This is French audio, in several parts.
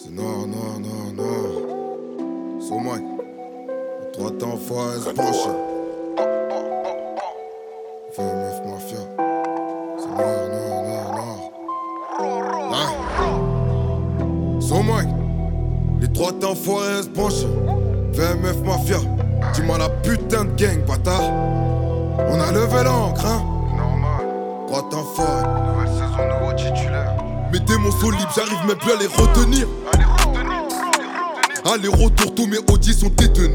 C'est noir, noir, noir, noir. So Mike. Toi t'en fois se branche. VMF Mafia. C'est noir, noir, noir, noir. Hein? So Mike. Les trois temps forêt se branchent. VMF Mafia. Dis-moi la putain de gang, bâtard. On a levé l'encre, hein. Normal. Trois temps forêt. Nouvelle saison, nouveau titulaire. Mes démons sont libres, j'arrive même plus à les retenir. Allez, retenir. Aller-retour, tous mes Audi sont détenus.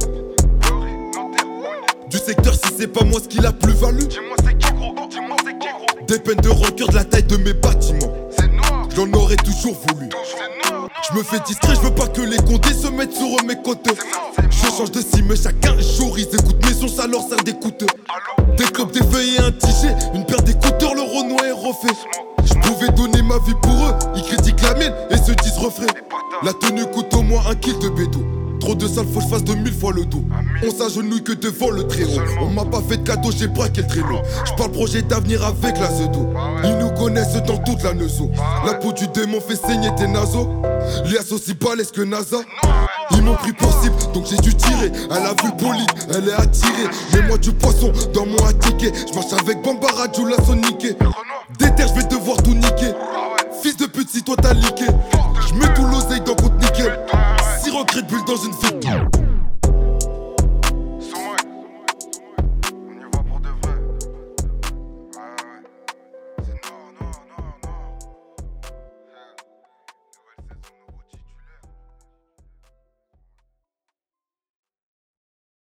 Du secteur, si c'est pas moi ce qu'il a plus valu. Dis-moi c'est qui gros, dis-moi c'est qui gros. Des peines de rancœur de la taille de mes bâtiments. C'est noir, J'en aurais toujours voulu. c'est noir. Je me fais discret, je veux pas que les condés se mettent sur mes côtes. Je change de cime, mais chacun est chaud. Ils écoutent mes sons, ça leur sert d'écoute. Des clubs, des feuilles et un tigé. Une paire d'écouteurs, le Renoir est refait. Je pouvais donner ma vie pour eux. Ils critiquent la mienne et se disent refrain. La tenue coûte au moins 1 kill de bédo. Trop de sales, faut que je fasse 2000 fois le dos. On s'agenouille que devant le très haut. On m'a pas fait de cadeau, j'ai braqué le traîneau. Je parle projet d'avenir avec la Zedo. Ils nous connaissent dans toute la neuso. La peau du démon fait saigner tes naseaux. Lias aussi balèze que NASA. Ils m'ont pris pour cible, donc j'ai dû tirer. Elle a vu le bolide, elle est attirée. Mets-moi du poisson dans mon attiqué. Je marche avec Bambara, Joula soniqué. Déterre, je vais devoir tout niquer. Fils de pute, si toi t'as liqué. Je mets tout l'oseille dans compte nickel. 6 regrets de bulle dans une fille.